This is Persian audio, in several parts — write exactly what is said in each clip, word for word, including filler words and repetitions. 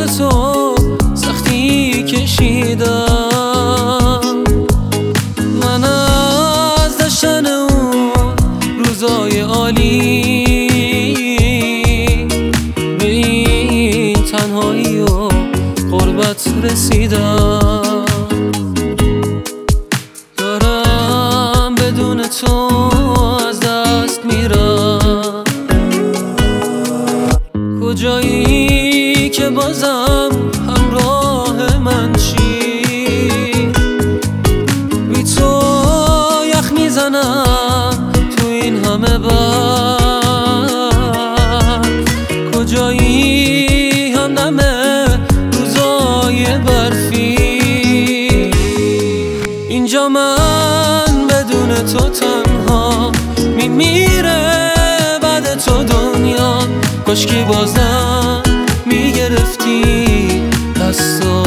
واسه تو سختی کشیدم. من از داشتن اون روزای عالی به این تنهایی و غربت رسیدم. دارم بدون تو از دست میرم. کجایی که بازم همراه من چی؟ بی تو یخ میزنم تو این همه برف. کجایی همدم روزای برفی؟ اینجا من بدون تو تنها میمیره بعد تو دنیا. کاشکی بازم میگرفتی دستا.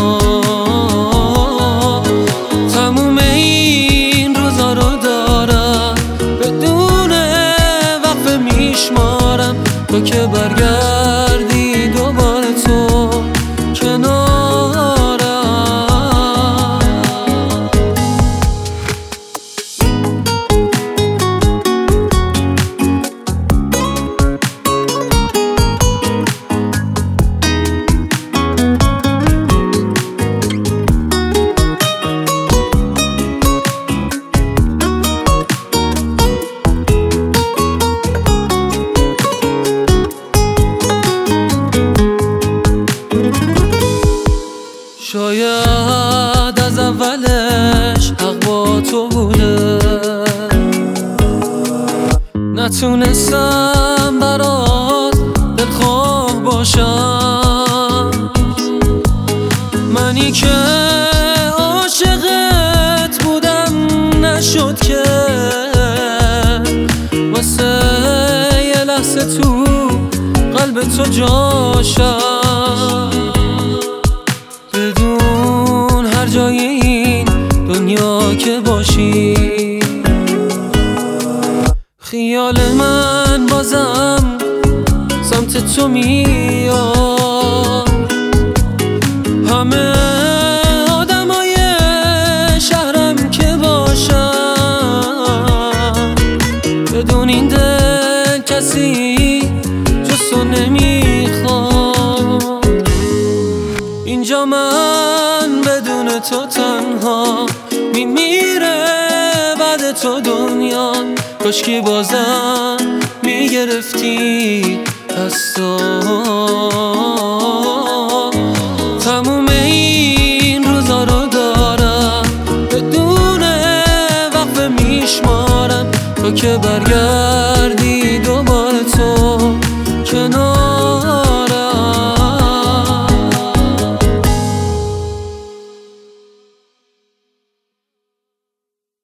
تموم این روزا رو دارم بدون وقفه میشمارم تو که برگردی دوباره تو کنارم. شاید از اولش حق با تو بوده، نتونستم برات دلخواه باشم. منی که عاشقت بودم نشد که واسه یه لحظه تو قلب تو جاشم. بدون هر جای این دنیا که باشی خیال من بازم سمت تو میاد. همه آدمای شهرم که باشم بدون این دل کسی جز تو نمیخواد. اینجا من بدون تو تنها میمیره بعد تو دنیا. کاشکی بازم میگرفتی دستا. تموم این روزا رو دارم بدون وقفه میشمارم تو که برگرد